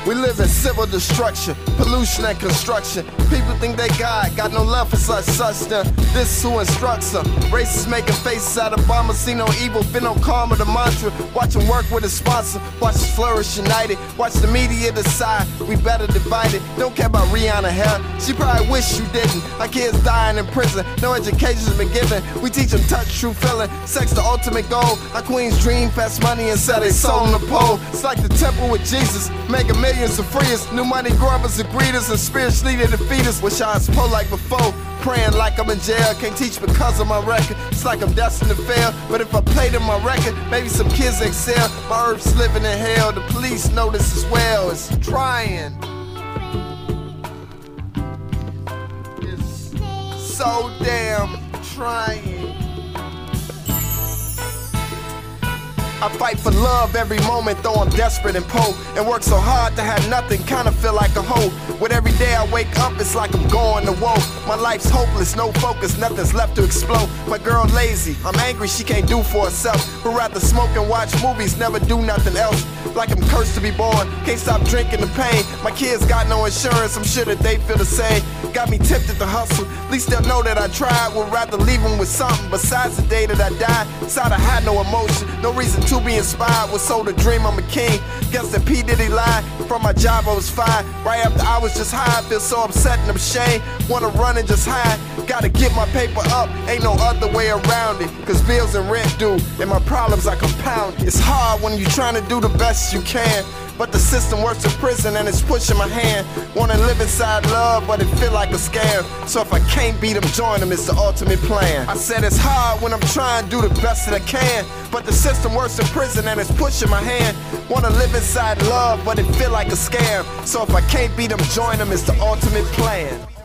We live in civil destruction, pollution and construction. People think they got no love for such This who instructs them. Racists making faces out of Obama, see no evil, fit no karma, the mantra. Watch them work with a sponsor, watch us flourish united. Watch the media decide, we better divided. Don't care about Rihanna hair, she probably wish you didn't. Our kids dying in prison, no education's been given. We teach them touch, true feeling, sex the ultimate goal. Our queens dream, fast money and sell their soul on the pole. It's like the temple with Jesus, making millions to free us. New money grubbers and greeters and spiritually they defeat us. Wish I was poor like before, praying like I'm in jail. Can't teach because of my record, it's like I'm destined to fail. But if I played in my record, maybe some kids excel. My earth's living in hell, the police know this as well. It's trying, it's so damn trying. I fight for love every moment, though I'm desperate and poor. And work so hard to have nothing, kinda feel like a hoe. With every day I wake up, it's like I'm going to woe. My life's hopeless, no focus, nothing's left to explode. My girl lazy, I'm angry, she can't do for herself. Would rather smoke and watch movies, never do nothing else. Like I'm cursed to be born, can't stop drinking the pain. My kids got no insurance, I'm sure that they feel the same. Got me tempted to hustle, at least they'll know that I tried. Would rather leave them with something besides the day that I died. Inside I had no emotion, no reason to be inspired. Was sold a dream, I'm a king. Guess that P. Diddy lied. From my job I was fired. Right after I was just high, I feel so upset and ashamed. Wanna run and just hide. Gotta get my paper up, ain't no other way around it. Cause bills and rent due, and my problems are compounded. It's hard when you're trying to do the best you can, but the system works in prison and it's pushing my hand. Wanna live inside love, but it feel like a scam. So if I can't beat them, join them, it's the ultimate plan. I said it's hard when I'm trying to do the best that I can, but the system works in prison and it's pushing my hand. Wanna live inside love, but it feel like a scam. So if I can't beat them, join them, it's the ultimate plan.